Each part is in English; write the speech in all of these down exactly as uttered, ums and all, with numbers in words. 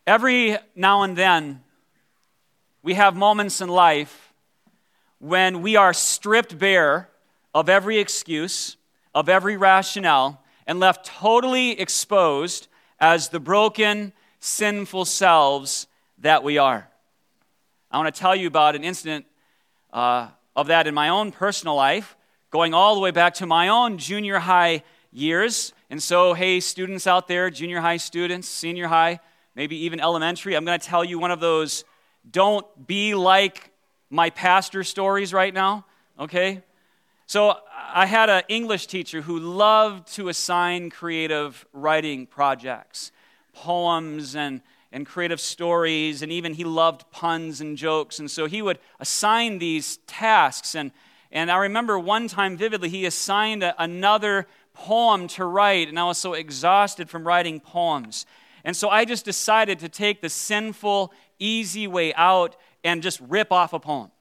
Every now and then, we have moments in life when we are stripped bare of every excuse, of every rationale, and left totally exposed as the broken, sinful selves that we are. I want to tell you about an incident uh, of that in my own personal life, going all the way back to my own junior high years. And so, hey, students out there, junior high students, senior high, maybe even elementary, I'm going to tell you one of those don't be like my pastor stories right now, okay? So I had an English teacher who loved to assign creative writing projects, poems and, and creative stories, and even he loved puns and jokes. And so he would assign these tasks. And, and I remember one time vividly, he assigned a, another poem to write, and I was so exhausted from writing poems. And so I just decided to take the sinful, easy way out and just rip off a poem.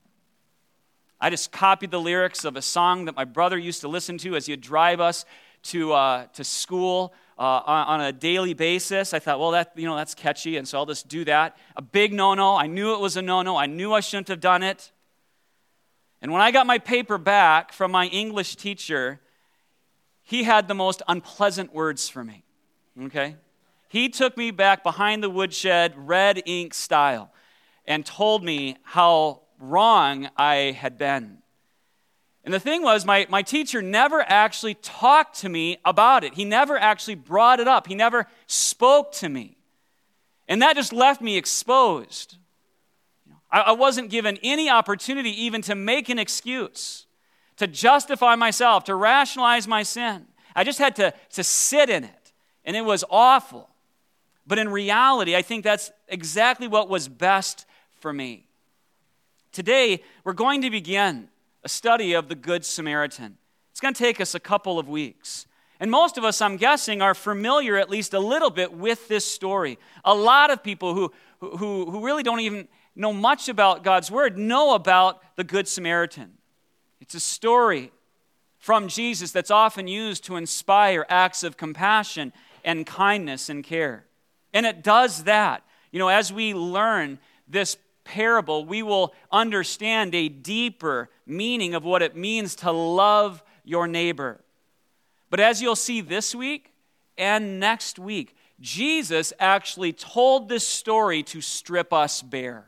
I just copied the lyrics of a song that my brother used to listen to as he'd drive us to uh, to school uh, on, on a daily basis. I thought, well, that you know that's catchy, and so I'll just do that. A big no-no. I knew it was a no-no. I knew I shouldn't have done it. And when I got my paper back from my English teacher, he had the most unpleasant words for me. Okay? He took me back behind the woodshed, red ink style, and told me how wrong I had been. And the thing was, my, my teacher never actually talked to me about it. He never actually brought it up. He never spoke to me. And that just left me exposed. I, I wasn't given any opportunity even to make an excuse, to justify myself, to rationalize my sin. I just had to, to sit in it, and it was awful. But in reality, I think that's exactly what was best for me. Today, we're going to begin a study of the Good Samaritan. It's going to take us a couple of weeks. And most of us, I'm guessing, are familiar at least a little bit with this story. A lot of people who, who, who really don't even know much about God's Word know about the Good Samaritan. It's a story from Jesus that's often used to inspire acts of compassion and kindness and care. And it does that. You know, as we learn this parable, we will understand a deeper meaning of what it means to love your neighbor. But as you'll see this week and next week, Jesus actually told this story to strip us bare.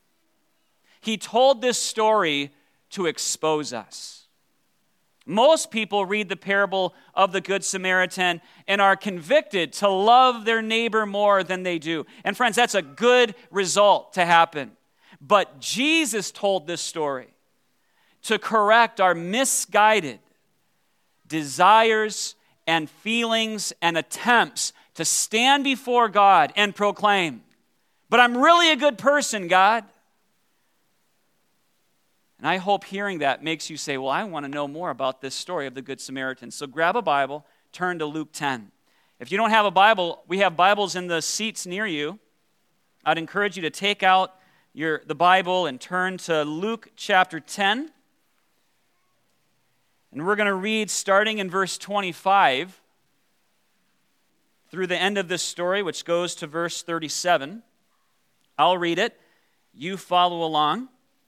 He told this story to expose us. Most people read the parable of the Good Samaritan and are convicted to love their neighbor more than they do. And friends, that's a good result to happen. But Jesus told this story to correct our misguided desires and feelings and attempts to stand before God and proclaim, but I'm really a good person, God. And I hope hearing that makes you say, well, I want to know more about this story of the Good Samaritan. So grab a Bible, turn to Luke ten. If you don't have a Bible, we have Bibles in the seats near you. I'd encourage you to take out your the Bible and turn to Luke chapter ten. And we're going to read starting in verse twenty-five through the end of this story, which goes to verse thirty-seven. I'll read it. You follow along.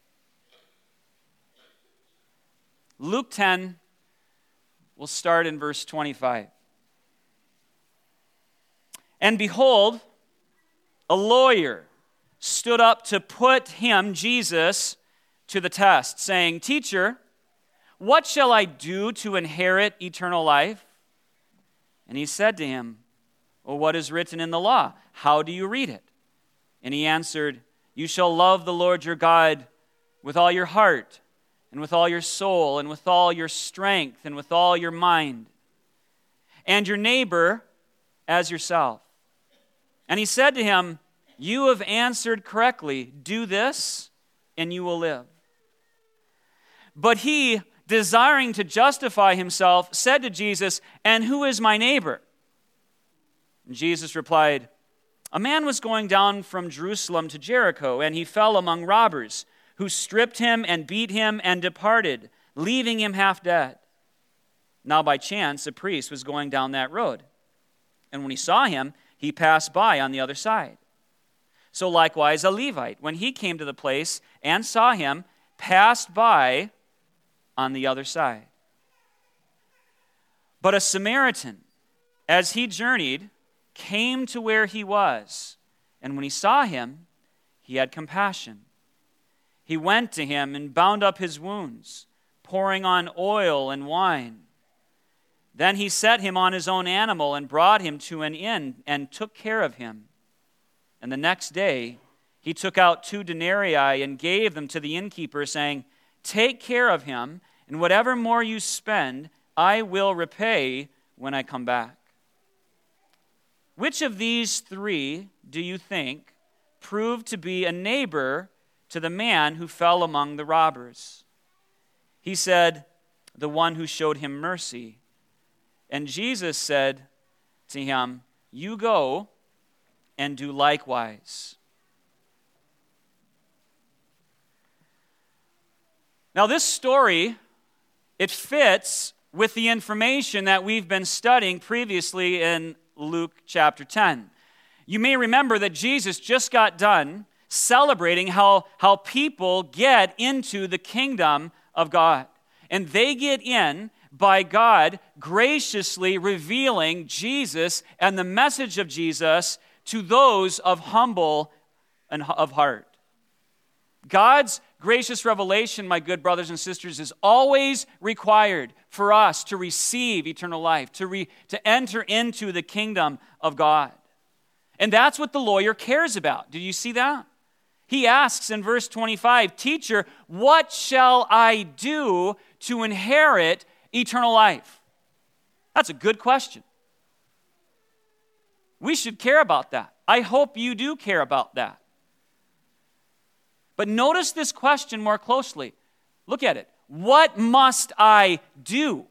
Luke ten, we'll start in verse twenty-five. And behold, a lawyer stood up to put him, Jesus, to the test, saying, Teacher, what shall I do to inherit eternal life? And he said to him, Well, what is written in the law? How do you read it? And he answered, You shall love the Lord your God with all your heart, and with all your soul, and with all your strength, and with all your mind, and your neighbor as yourself. And he said to him, You have answered correctly. Do this, and you will live. But he, desiring to justify himself, said to Jesus, And who is my neighbor? And Jesus replied, A man was going down from Jerusalem to Jericho, and he fell among robbers, who stripped him and beat him and departed, leaving him half dead. Now by chance a priest was going down that road, and when he saw him, he passed by on the other side. So likewise a Levite, when he came to the place and saw him, passed by on the other side. But a Samaritan, as he journeyed, came to where he was, and when he saw him, he had compassion. He went to him and bound up his wounds, pouring on oil and wine. Then he set him on his own animal and brought him to an inn and took care of him. And the next day he took out two denarii and gave them to the innkeeper, saying, "Take care of him, and whatever more you spend, I will repay when I come back." Which of these three do you think proved to be a neighbor to the man who fell among the robbers? He said, "The one who showed him mercy." And Jesus said to him, "You go and do likewise." Now this story, it fits with the information that we've been studying previously in Luke chapter ten. You may remember that Jesus just got done celebrating how, how people get into the kingdom of God. And they get in by God graciously revealing Jesus and the message of Jesus to those of humble and of heart. God's gracious revelation, my good brothers and sisters, is always required for us to receive eternal life, to, re, to enter into the kingdom of God. And that's what the lawyer cares about. Did you see that? He asks in verse twenty-five, "Teacher, what shall I do to inherit eternal life?" That's a good question. We should care about that. I hope you do care about that. But notice this question more closely. Look at it. What must I do?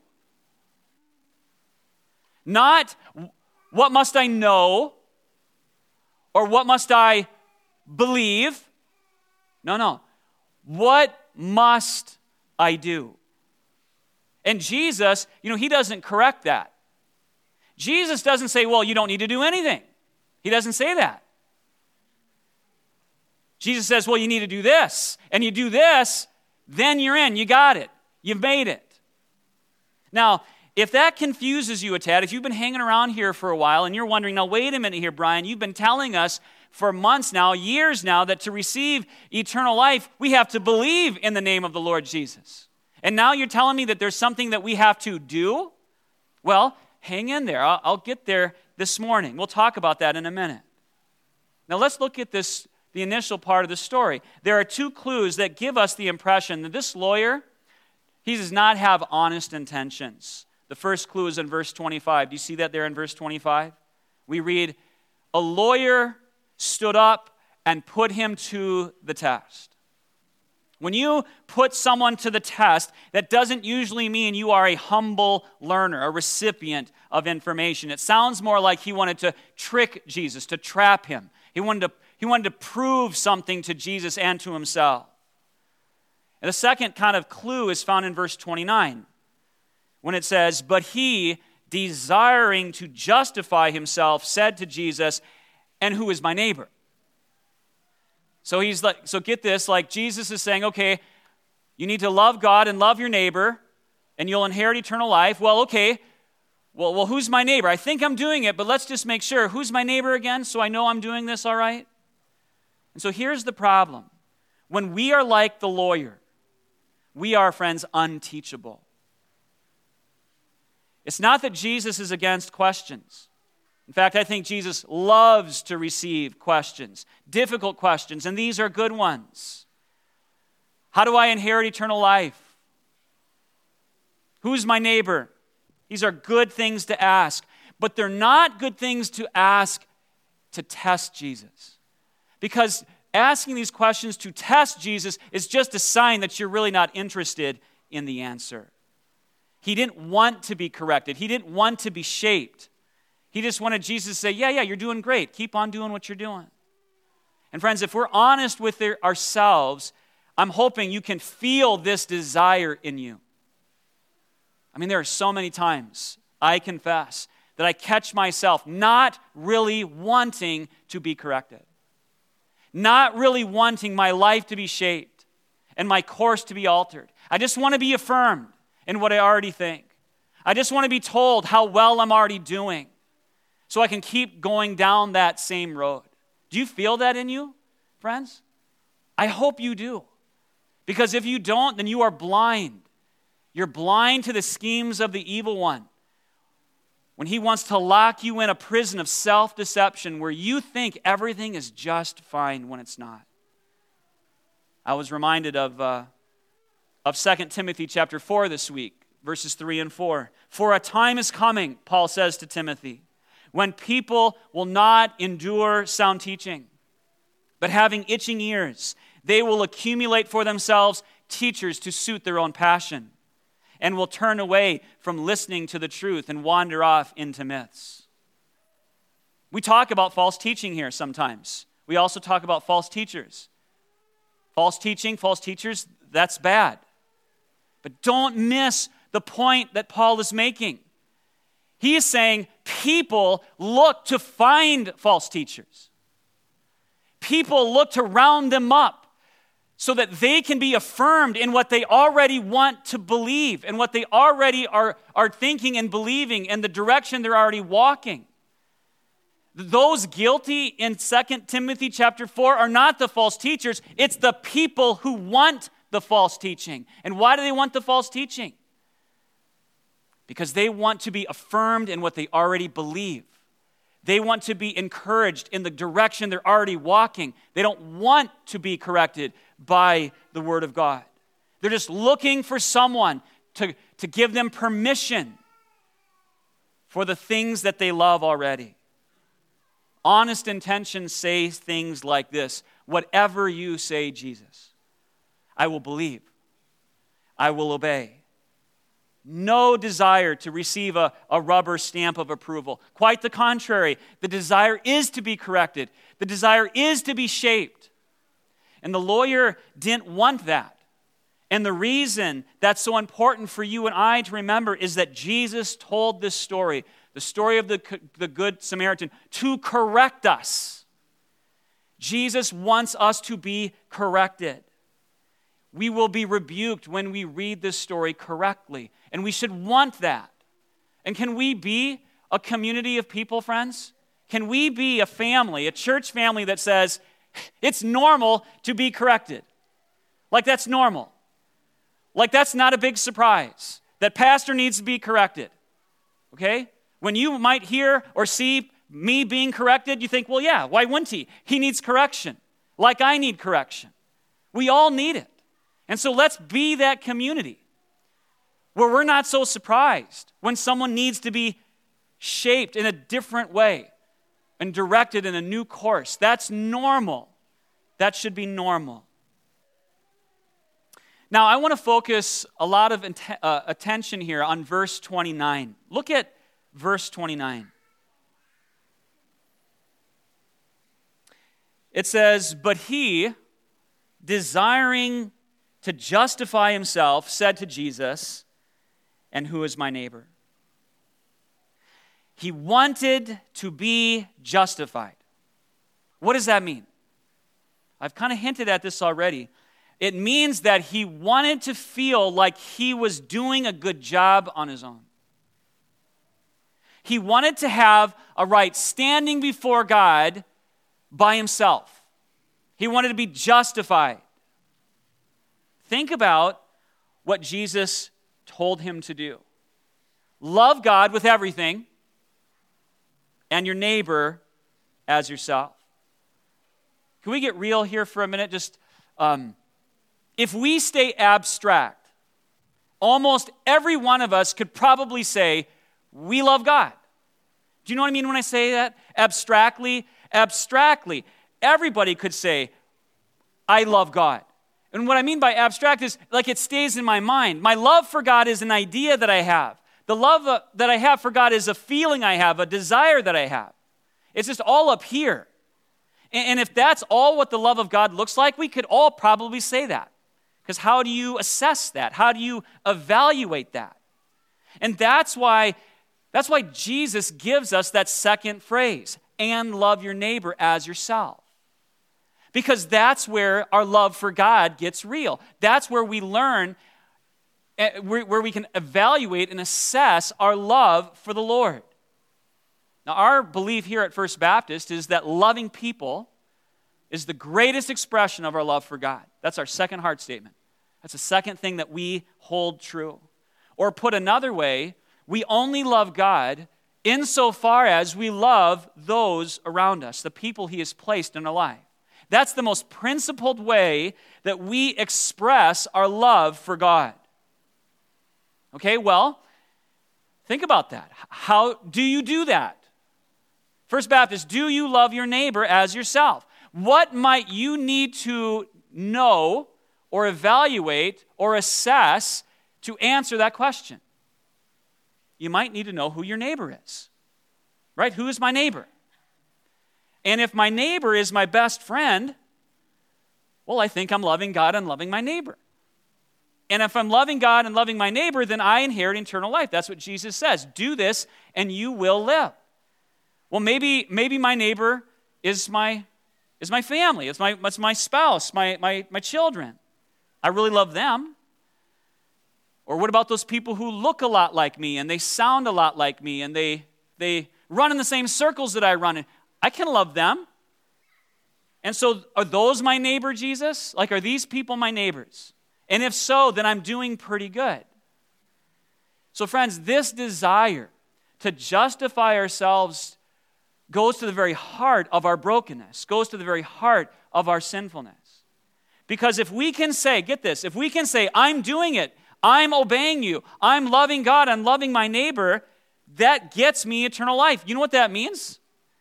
Not what must I know or what must I believe. No, no. What must I do? And Jesus, you know, he doesn't correct that. Jesus doesn't say, well, you don't need to do anything. He doesn't say that. Jesus says, well, you need to do this. And you do this, then you're in. You got it. You've made it. Now, if that confuses you a tad, if you've been hanging around here for a while and you're wondering, now wait a minute here, Brian, you've been telling us for months now, years now, that to receive eternal life, we have to believe in the name of the Lord Jesus. And now you're telling me that there's something that we have to do? Well, hang in there. I'll, I'll get there this morning. We'll talk about that in a minute. Now let's look at this, the initial part of the story. There are two clues that give us the impression that this lawyer, he does not have honest intentions. The first clue is in verse twenty-five. Do you see that there in verse twenty-five? We read, "A lawyer stood up and put him to the test." When you put someone to the test, that doesn't usually mean you are a humble learner, a recipient of information. It sounds more like he wanted to trick Jesus, to trap him. He wanted to, he wanted to prove something to Jesus and to himself. And the second kind of clue is found in verse twenty-nine, when it says, "But he, desiring to justify himself, said to Jesus, 'And who is my neighbor?'" So he's like, so get this, like Jesus is saying, okay, you need to love God and love your neighbor, and you'll inherit eternal life. Well, okay, well, well, who's my neighbor? I think I'm doing it, but let's just make sure. Who's my neighbor again, so I know I'm doing this all right? And so here's the problem. When we are like the lawyer, we are, friends, unteachable. It's not that Jesus is against questions. In fact, I think Jesus loves to receive questions, difficult questions, and these are good ones. How do I inherit eternal life? Who's my neighbor? These are good things to ask, but they're not good things to ask to test Jesus. Because asking these questions to test Jesus is just a sign that you're really not interested in the answer. He didn't want to be corrected. He didn't want to be shaped. He just wanted Jesus to say, yeah, yeah, you're doing great. Keep on doing what you're doing. And friends, if we're honest with their, ourselves, I'm hoping you can feel this desire in you. I mean, there are so many times, I confess, that I catch myself not really wanting to be corrected. not really wanting my life to be shaped and my course to be altered. I just want to be affirmed in what I already think. I just want to be told how well I'm already doing so I can keep going down that same road. Do you feel that in you, friends? I hope you do. Because if you don't, then you are blind. You're blind to the schemes of the evil one. When he wants to lock you in a prison of self-deception where you think everything is just fine when it's not. I was reminded of, uh, of Second Timothy chapter four this week, verses three and four. For a time is coming, Paul says to Timothy, when people will not endure sound teaching, but having itching ears, they will accumulate for themselves teachers to suit their own passion, and will turn away from listening to the truth and wander off into myths. We talk about false teaching here sometimes. We also talk about false teachers. False teaching, false teachers, that's bad. But don't miss the point that Paul is making. He is saying people look to find false teachers. People look to round them up so that they can be affirmed in what they already want to believe and what they already are, are thinking and believing and the direction they're already walking. Those guilty in Second Timothy chapter four are not the false teachers. It's the people who want the false teaching. And why do they want the false teaching? Because they want to be affirmed in what they already believe. They want to be encouraged in the direction they're already walking. They don't want to be corrected by the Word of God. They're just looking for someone to, to give them permission for the things that they love already. Honest intentions say things like this: whatever you say, Jesus, I will believe. I will obey. No desire to receive a, a rubber stamp of approval. Quite the contrary. The desire is to be corrected. The desire is to be shaped. And the lawyer didn't want that. And the reason that's so important for you and I to remember is that Jesus told this story, the story of the, the Good Samaritan, to correct us. Jesus wants us to be corrected. We will be rebuked when we read this story correctly. And we should want that. And can we be a community of people, friends? Can we be a family, a church family that says, it's normal to be corrected? Like that's normal. Like that's not a big surprise. That pastor needs to be corrected. Okay? When you might hear or see me being corrected, you think, well, yeah, why wouldn't he? He needs correction. Like I need correction. We all need it. And so let's be that community where we're not so surprised when someone needs to be shaped in a different way and directed in a new course. That's normal. That should be normal. Now, I want to focus a lot of int- uh, attention here on verse twenty-nine. Look at verse twenty-nine. It says, but he, desiring to justify himself, said to Jesus, and who is my neighbor? He wanted to be justified. What does that mean? I've kind of hinted at this already. It means that he wanted to feel like he was doing a good job on his own. He wanted to have a right standing before God by himself. He wanted to be justified. Think about what Jesus told him to do. Love God with everything and your neighbor as yourself. Can we get real here for a minute? Just, um, if we stay abstract, almost every one of us could probably say, we love God. Do you know what I mean when I say that? Abstractly, abstractly. Everybody could say, I love God. And what I mean by abstract is like it stays in my mind. My love for God is an idea that I have. The love uh, that I have for God is a feeling I have, a desire that I have. It's just all up here. And, and if that's all what the love of God looks like, we could all probably say that. Because how do you assess that? How do you evaluate that? And that's why, that's why Jesus gives us that second phrase, and love your neighbor as yourself. because that's where our love for God gets real. That's where we learn, where we can evaluate and assess our love for the Lord. Now, our belief here at First Baptist is that loving people is the greatest expression of our love for God. That's our second heart statement. That's the second thing that we hold true. Or put another way, we only love God insofar as we love those around us, the people He has placed in our life. That's the most principled way that we express our love for God. Okay, well, think about that. How do you do that? First Baptist, do you love your neighbor as yourself? What might you need to know or evaluate or assess to answer that question? You might need to know who your neighbor is, right? Who is my neighbor? And if my neighbor is my best friend, well, I think I'm loving God and loving my neighbor. And if I'm loving God and loving my neighbor, then I inherit eternal life. That's what Jesus says. Do this and you will live. Well, maybe maybe my neighbor is my is my family. It's my it's my spouse, my my my children. I really love them. Or what about those people who look a lot like me and they sound a lot like me and they they run in the same circles that I run in? I can love them. And so are those my neighbor, Jesus? Like, are these people my neighbors? And if so, then I'm doing pretty good. So friends, this desire to justify ourselves goes to the very heart of our brokenness, goes to the very heart of our sinfulness. Because if we can say, get this, if we can say, I'm doing it, I'm obeying you, I'm loving God, I'm loving my neighbor, that gets me eternal life. You know what that means?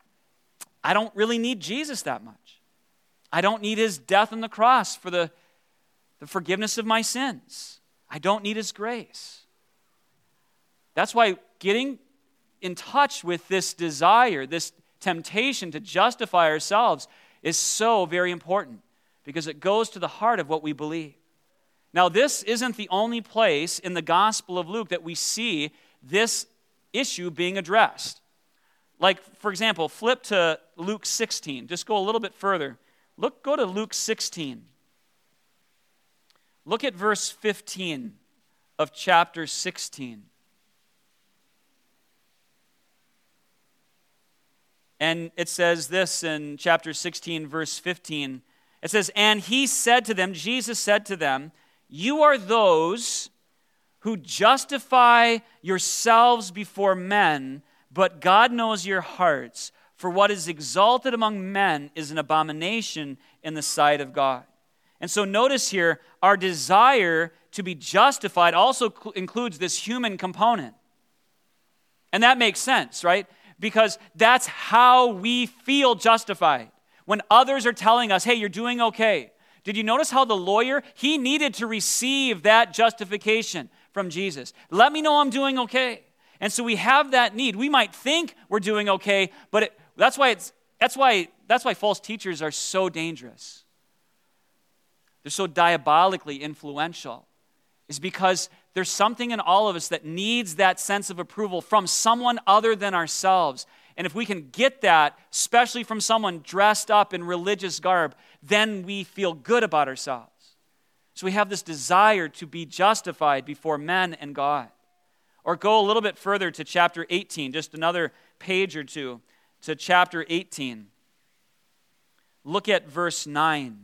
I don't really need Jesus that much. I don't need His death on the cross for the, the forgiveness of my sins. I don't need His grace. That's why getting in touch with this desire, this temptation to justify ourselves is so very important because it goes to the heart of what we believe. Now, this isn't the only place in the Gospel of Luke that we see this issue being addressed. Like, for example, flip to Luke sixteen. Just go a little bit further. Look, go to Luke sixteen. Look at verse fifteen of chapter sixteen. And it says this in chapter sixteen, verse fifteen. It says, and he said to them, Jesus said to them, you are those who justify yourselves before men, but God knows your hearts. For what is exalted among men is an abomination in the sight of God. And so notice here, our desire to be justified also cl- includes this human component. And that makes sense, right? Because that's how we feel justified. When others are telling us, hey, you're doing okay. Did you notice how the lawyer, he needed to receive that justification from Jesus? Let me know I'm doing okay. And so we have that need. We might think we're doing okay, but it, that's why it's that's why that's why false teachers are so dangerous. They're so diabolically influential. Is because there's something in all of us that needs that sense of approval from someone other than ourselves. And if we can get that, especially from someone dressed up in religious garb, then we feel good about ourselves. So we have this desire to be justified before men and God. Or go a little bit further to chapter eighteen, just another page or two, to chapter eighteen. Look at verse nine.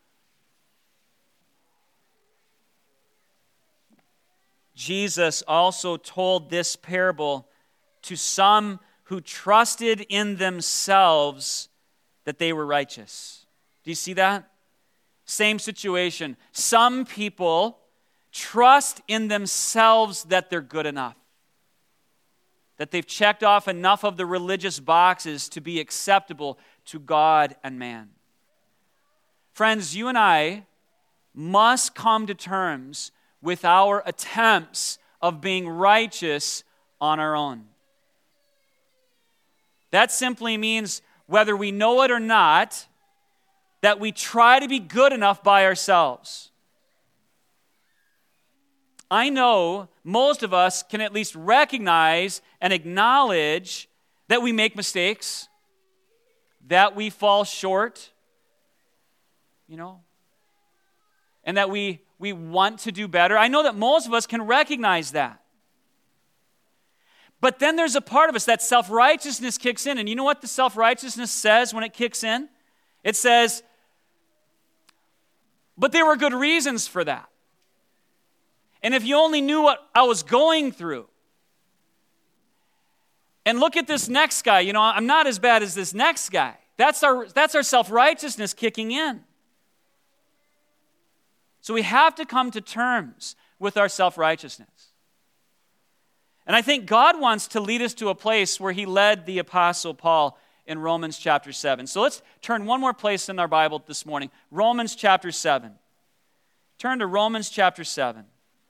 Jesus also told this parable to some who trusted in themselves that they were righteous. Do you see that? Same situation. Some people trust in themselves that they're good enough, that they've checked off enough of the religious boxes to be acceptable to God and man. Friends, you and I must come to terms with our attempts of being righteous on our own. That simply means, whether we know it or not, that we try to be good enough by ourselves. I know most of us can at least recognize and acknowledge that we make mistakes, that we fall short, you know, and that we, we want to do better. I know that most of us can recognize that. But then there's a part of us that self-righteousness kicks in. And you know what the self-righteousness says when it kicks in? It says, but there were good reasons for that. And if you only knew what I was going through. And look at this next guy. You know, I'm not as bad as this next guy. That's our, that's our self-righteousness kicking in. So we have to come to terms with our self-righteousness. And I think God wants to lead us to a place where he led the Apostle Paul in Romans chapter seven. So let's turn one more place in our Bible this morning. Romans chapter seven. Turn to Romans chapter seven.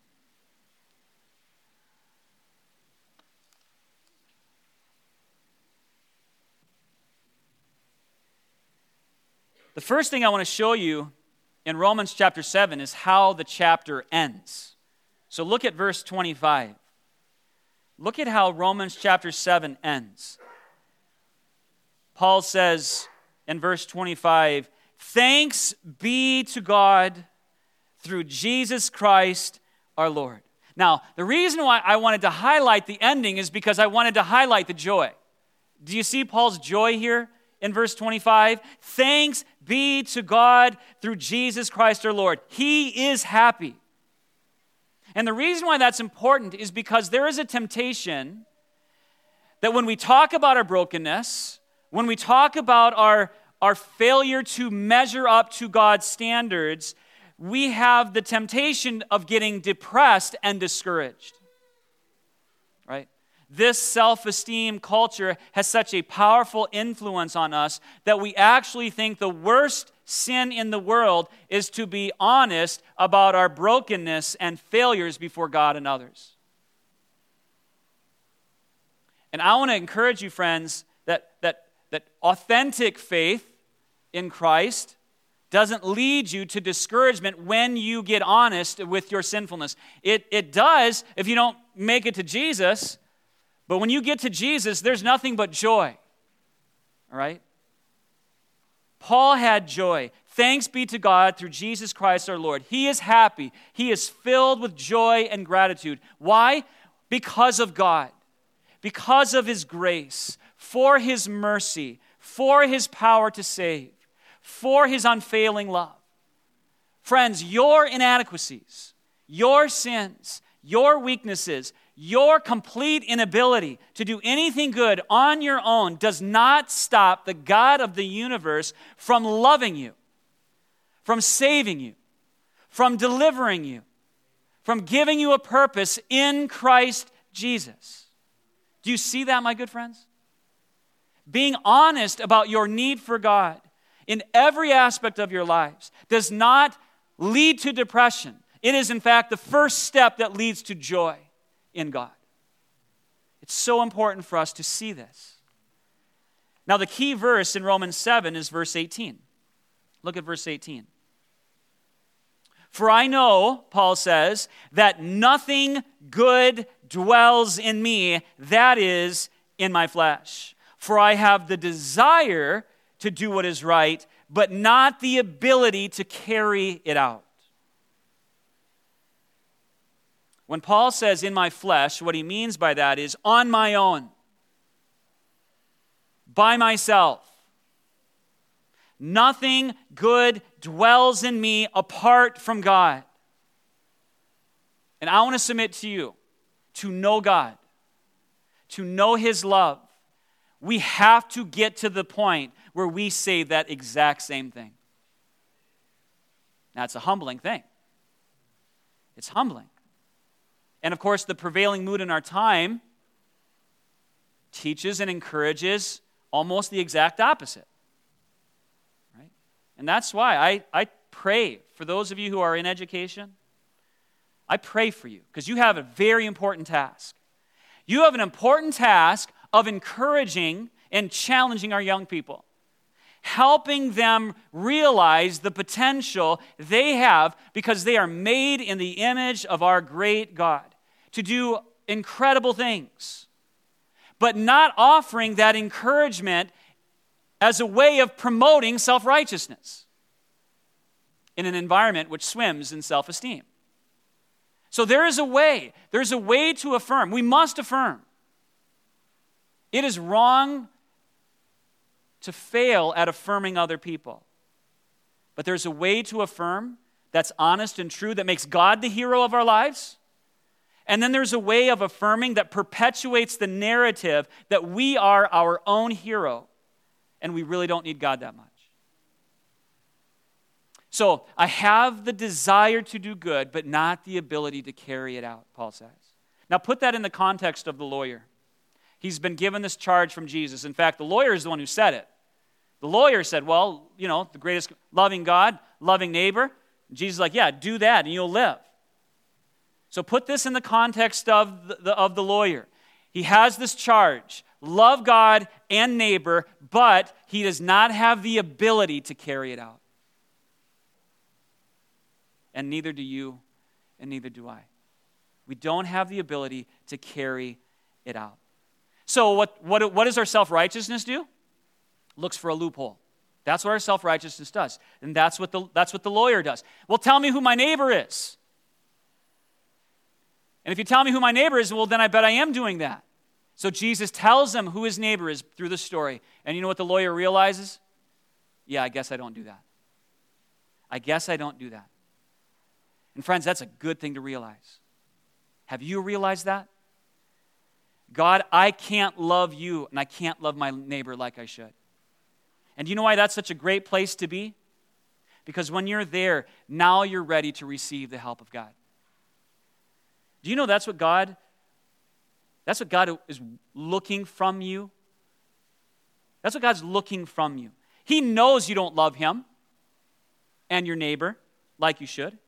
The first thing I want to show you in Romans chapter seven is how the chapter ends. So look at verse twenty-five. Look at how Romans chapter seven ends. Paul says in verse twenty-five, "Thanks be to God through Jesus Christ our Lord." Now, the reason why I wanted to highlight the ending is because I wanted to highlight the joy. Do you see Paul's joy here in verse twenty-five? Thanks be to God through Jesus Christ our Lord. He is happy. And the reason why that's important is because there is a temptation that when we talk about our brokenness, when we talk about our, our failure to measure up to God's standards, we have the temptation of getting depressed and discouraged. Right? This self-esteem culture has such a powerful influence on us that we actually think the worst sin in the world is to be honest about our brokenness and failures before God and others. And I want to encourage you, friends, that, that, that authentic faith in Christ doesn't lead you to discouragement when you get honest with your sinfulness. It, it does if you don't make it to Jesus, but when you get to Jesus, there's nothing but joy. All right? Paul had joy. Thanks be to God through Jesus Christ our Lord. He is happy. He is filled with joy and gratitude. Why? Because of God. Because of his grace, for his mercy, for his power to save, for his unfailing love. Friends, your inadequacies, your sins, your weaknesses, your complete inability to do anything good on your own does not stop the God of the universe from loving you, from saving you, from delivering you, from giving you a purpose in Christ Jesus. Do you see that, my good friends? Being honest about your need for God in every aspect of your lives does not lead to depression. It is, in fact, the first step that leads to joy in God. It's so important for us to see this. Now, the key verse in Romans seven is verse eighteen. Look at verse eighteen. "For I know," Paul says, "that nothing good dwells in me, that is, in my flesh. For I have the desire to do what is right, but not the ability to carry it out." When Paul says in my flesh, what he means by that is on my own, by myself. Nothing good dwells in me apart from God. And I want to submit to you, to know God, to know his love, we have to get to the point where we say that exact same thing. Now, it's a humbling thing. It's humbling. And of course, the prevailing mood in our time teaches and encourages almost the exact opposite. Right? And that's why I, I pray for those of you who are in education. I pray for you because you have a very important task. You have an important task of encouraging and challenging our young people, helping them realize the potential they have because they are made in the image of our great God to do incredible things, but not offering that encouragement as a way of promoting self-righteousness. in an environment which swims in self-esteem. So there is a way. There's a way to affirm. We must affirm. It is wrong to fail at affirming other people. But there's a way to affirm that's honest and true, that makes God the hero of our lives. And then there's a way of affirming that perpetuates the narrative that we are our own hero and we really don't need God that much. So I have the desire to do good, but not the ability to carry it out, Paul says. Now put that in the context of the lawyer. He's been given this charge from Jesus. In fact, the lawyer is the one who said it. The lawyer said, well, you know, the greatest, loving God, loving neighbor. And Jesus is like, yeah, do that and you'll live. So put this in the context of the, the, of the lawyer. He has this charge, love God and neighbor, but he does not have the ability to carry it out. And neither do you, and neither do I. We don't have the ability to carry it out. So what, what, what does our self-righteousness do? Looks for a loophole. That's what our self-righteousness does. And that's what the, that's what the lawyer does. Well, tell me who my neighbor is. And if you tell me who my neighbor is, well, then I bet I am doing that. So Jesus tells him who his neighbor is through the story. And you know what the lawyer realizes? Yeah, I guess I don't do that. I guess I don't do that. And friends, that's a good thing to realize. Have you realized that? God, I can't love you and I can't love my neighbor like I should. And do you know why that's such a great place to be? Because when you're there, now you're ready to receive the help of God. Do you know that's what God, that's what God is looking from you? That's what God's looking from you. He knows you don't love him and your neighbor like you should.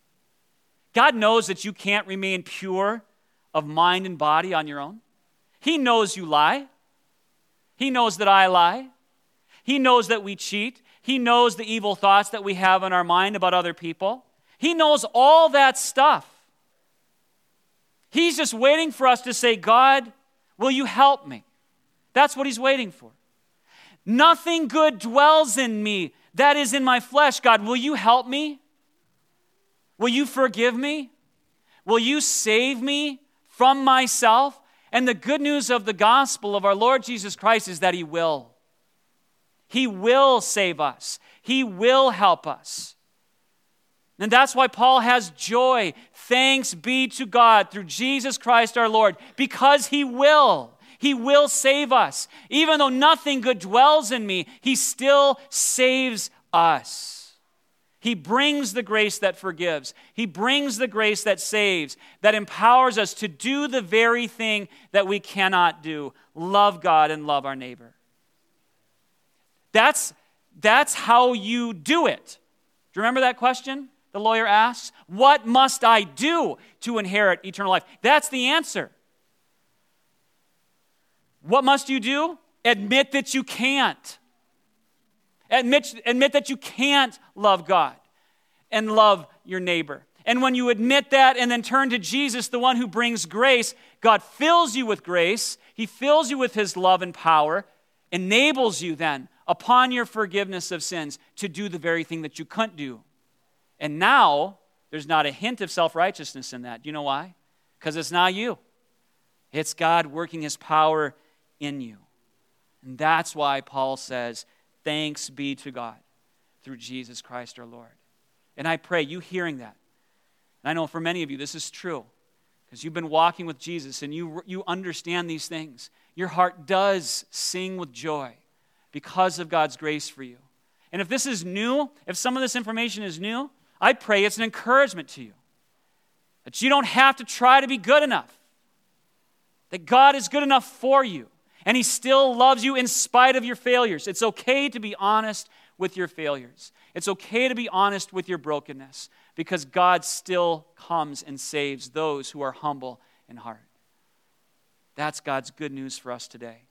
God knows that you can't remain pure of mind and body on your own. He knows you lie. He knows that I lie. He knows that we cheat. He knows the evil thoughts that we have in our mind about other people. He knows all that stuff. He's just waiting for us to say, God, will you help me? That's what he's waiting for. Nothing good dwells in me that is in my flesh. God, will you help me? Will you forgive me? Will you save me from myself? And the good news of the gospel of our Lord Jesus Christ is that he will. He will save us. He will help us. And that's why Paul has joy. Thanks be to God through Jesus Christ our Lord, because he will. He will save us. Even though nothing good dwells in me, he still saves us. He brings the grace that forgives. He brings the grace that saves, that empowers us to do the very thing that we cannot do, love God and love our neighbor. That's, that's how you do it. Do you remember that question the lawyer asks? What must I do to inherit eternal life? That's the answer. What must you do? Admit that you can't. Admit, admit that you can't love God and love your neighbor. And when you admit that and then turn to Jesus, the one who brings grace, God fills you with grace. He fills you with his love and power, enables you then, upon your forgiveness of sins, to do the very thing that you couldn't do. And now, there's not a hint of self-righteousness in that. Do you know why? Because it's not you. It's God working his power in you. And that's why Paul says, thanks be to God through Jesus Christ our Lord. And I pray you hearing that. And I know for many of you this is true because you've been walking with Jesus and you, you understand these things. Your heart does sing with joy because of God's grace for you. And if this is new, if some of this information is new, I pray it's an encouragement to you. That you don't have to try to be good enough. That God is good enough for you. And he still loves you in spite of your failures. It's okay to be honest with your failures. It's okay to be honest with your brokenness because God still comes and saves those who are humble in heart. That's God's good news for us today.